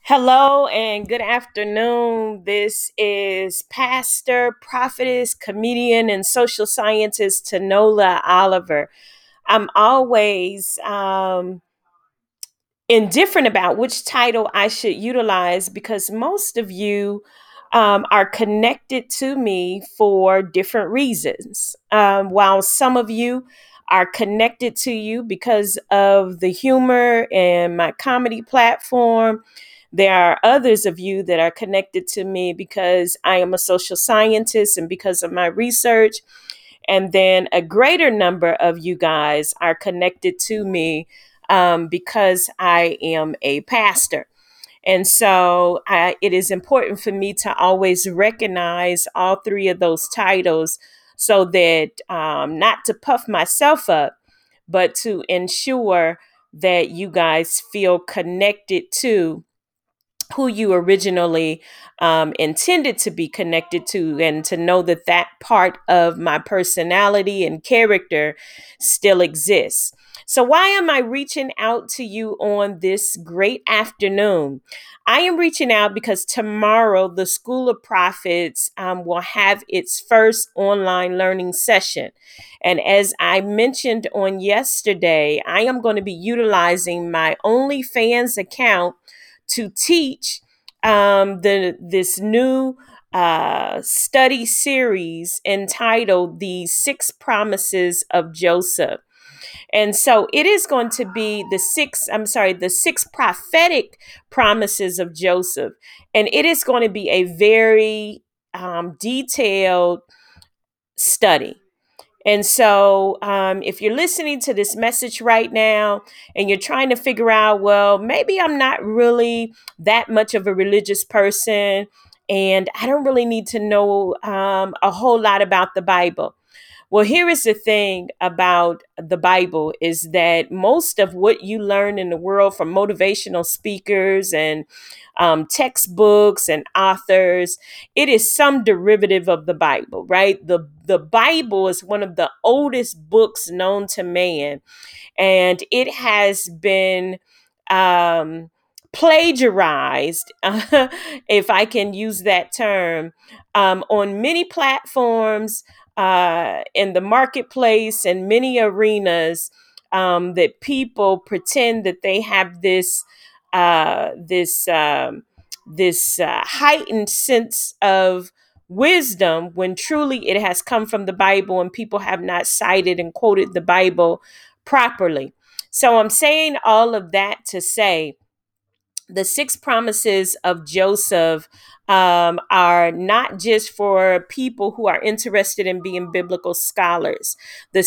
Hello and good afternoon. This is pastor, prophetess, comedian, and social scientist Tanola Oliver. I'm always indifferent about which title I should utilize because most of you are connected to me for different reasons. While some of you are connected to you because of the humor and my comedy platform, there are others of you that are connected to me because I am a social scientist and because of my research. And then a greater number of you guys are connected to me because I am a pastor. And so it is important for me to always recognize all three of those titles so that not to puff myself up, but to ensure that you guys feel connected to who you originally intended to be connected to, and to know that that part of my personality and character still exists. So, why am I reaching out to you on this great afternoon? I am reaching out because tomorrow the School of Prophets will have its first online learning session. And as I mentioned on yesterday, I am going to be utilizing my OnlyFans account to teach this new study series entitled "The Six Promises of Joseph." And so it is going to be the six prophetic promises of Joseph. And it is going to be a very detailed study. And so, if you're listening to this message right now and you're trying to figure out, well, maybe I'm not really that much of a religious person and I don't really need to know a whole lot about the Bible. Well, here is the thing about the Bible is that most of what you learn in the world from motivational speakers and textbooks and authors, it is some derivative of the Bible, right? The Bible is one of the oldest books known to man, and it has been plagiarized, if I can use that term, on many platforms in the marketplace and many arenas, that people pretend that they have uh, this um, this heightened sense of wisdom when truly it has come from the Bible and people have not cited and quoted the Bible properly. So I'm saying all of that to say the six promises of Joseph are not just for people who are interested in being biblical scholars. The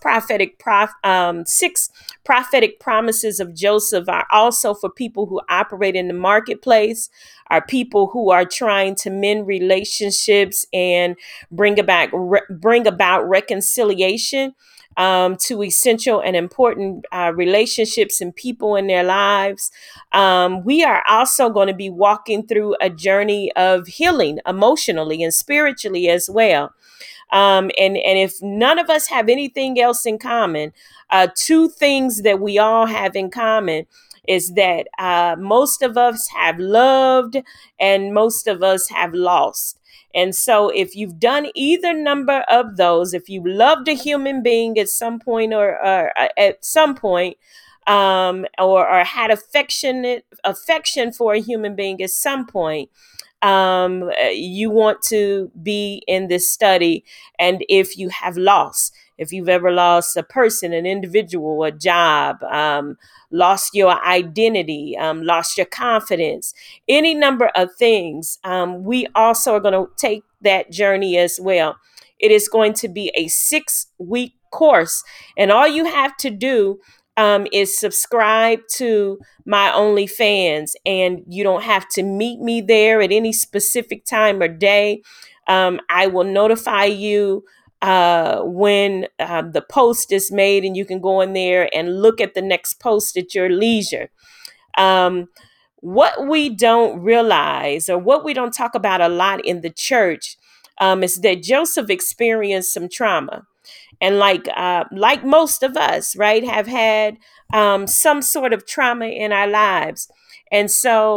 six prophetic promises of Joseph are also for people who operate in the marketplace, are people who are trying to mend relationships and bring about reconciliation to essential and important relationships and people in their lives. We are also going to be walking through a journey of healing emotionally and spiritually as well. And if none of us have anything else in common, two things that we all have in common is that most of us have loved and most of us have lost. And so, if you've done either number of those, if you loved a human being at some point or at some point, or had affection for a human being at some point, you want to be in this study. And if you have lost, if you've ever lost a person, an individual, a job, lost your identity, lost your confidence, any number of things, we also are going to take that journey as well. It is going to be a 6-week course, and all you have to do is subscribe to my OnlyFans, and you don't have to meet me there at any specific time or day. I will notify you when the post is made, and you can go in there and look at the next post at your leisure. Um, what we don't realize, or what we don't talk about a lot in the church, is that Joseph experienced some trauma, and like most of us, right, have had some sort of trauma in our lives. And so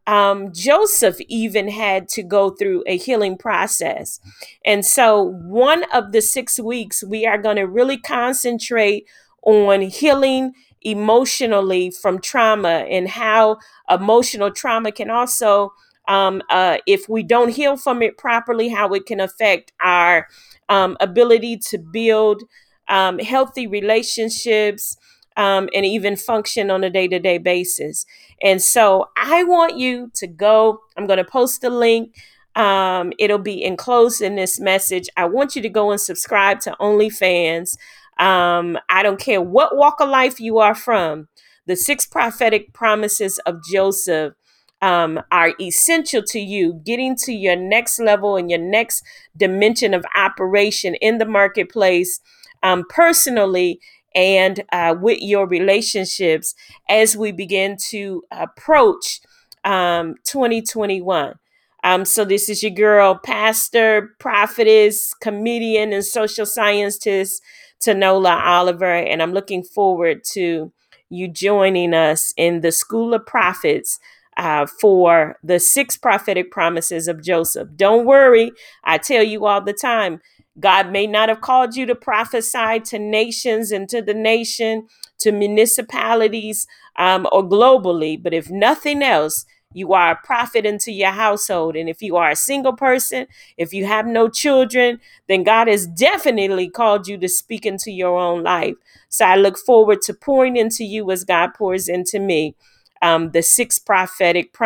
Joseph even had to go through a healing process. And so, one of the 6 weeks, we are going to really concentrate on healing emotionally from trauma and how emotional trauma can also, if we don't heal from it properly, how it can affect our ability to build healthy relationships, and even function on a day to day basis. And so I want you to go. I'm going to post the link. It'll be enclosed in this message. I want you to go and subscribe to OnlyFans. I don't care what walk of life you are from. The 6 prophetic promises of Joseph are essential to you getting to your next level and your next dimension of operation in the marketplace, personally, and with your relationships as we begin to approach 2021. So this is your girl, pastor, prophetess, comedian, and social scientist, Tanola Oliver, and I'm looking forward to you joining us in the School of Prophets for the 6 prophetic promises of Joseph. Don't worry, I tell you all the time, God may not have called you to prophesy to nations and to the nation, to municipalities, or globally, but if nothing else, you are a prophet into your household. And if you are a single person, if you have no children, then God has definitely called you to speak into your own life. So I look forward to pouring into you as God pours into me, the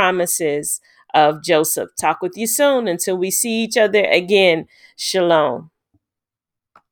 6 prophetic promises of Joseph. Talk with you soon. Until we see each other again. Shalom.